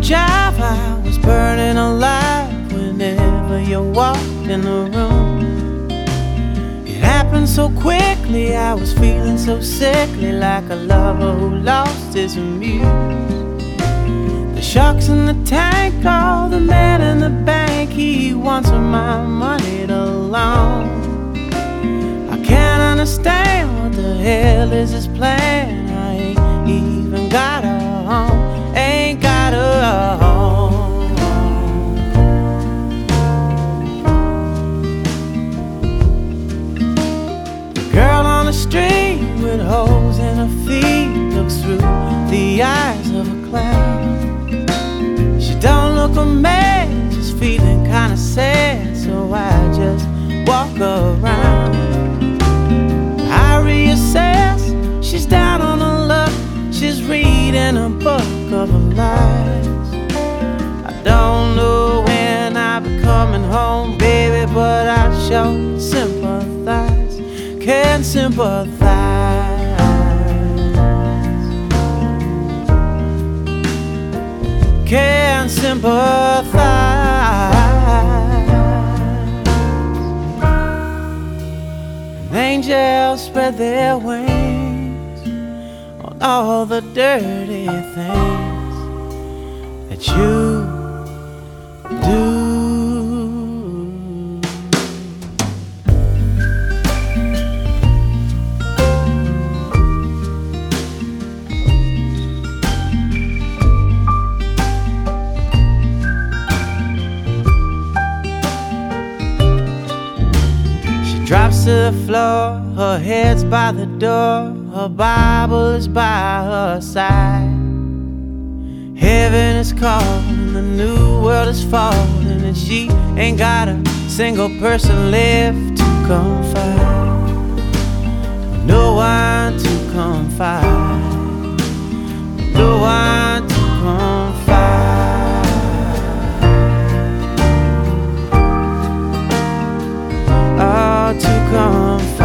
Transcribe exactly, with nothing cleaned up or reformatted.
jive, I was burning alive whenever you walked in the room. It happened so quickly, I was feeling so sickly, like a lover who lost his muse. The sharks in the tank, oh, the man in the bank, he wants my money to loan. I can't understand what the hell is his plan. I ain't even got a home, ain't got a home. The girl on the street with holes in her feet looks through the eyes of a clown. She don't look amazed, just feeling kinda sad, so I just walk around. I reassess, she's down on her luck, she's reading a book of her lies. I don't know when I'll be coming home, baby, but I sure sympathize, can sympathize. Can sympathize. And angels spread their wings on all the dirty things that you do. Drops to the floor, her head's by the door, her Bible is by her side. Heaven is calling, the new world is falling, and she ain't got a single person left to confide. No one to confide, no one to confide. To confide.